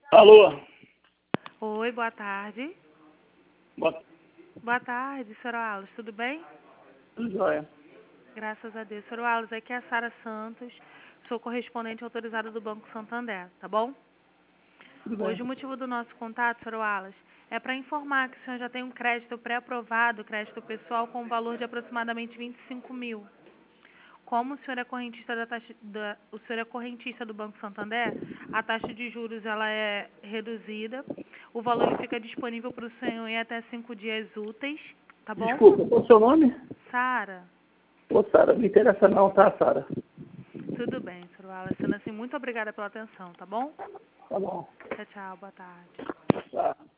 Alô? Oi, boa tarde. Boa Boa tarde, Sr. Wallace, tudo bem? Tudo jóia. Graças a Deus. Sr. Wallace, aqui é a Sara Santos, sou correspondente autorizada do Banco Santander, tá bom? Tudo bem. Hoje o motivo do nosso contato, Sr. Wallace, é para informar que o senhor já tem um crédito pré-aprovado, crédito pessoal, com um valor de aproximadamente 25 mil. Como o senhor é correntista o senhor é correntista do Banco Santander, a taxa de juros ela é reduzida. O valor ele fica disponível para o senhor em até 5 dias úteis, tá bom? Desculpa, qual é o seu nome? Sara, Ô, Sara, não interessa não, tá, Sara? tudo bem, Sr. Wallace. Sendo assim, muito obrigada pela atenção, tá bom? Tá bom. Tchau, tchau, boa tarde. Tá.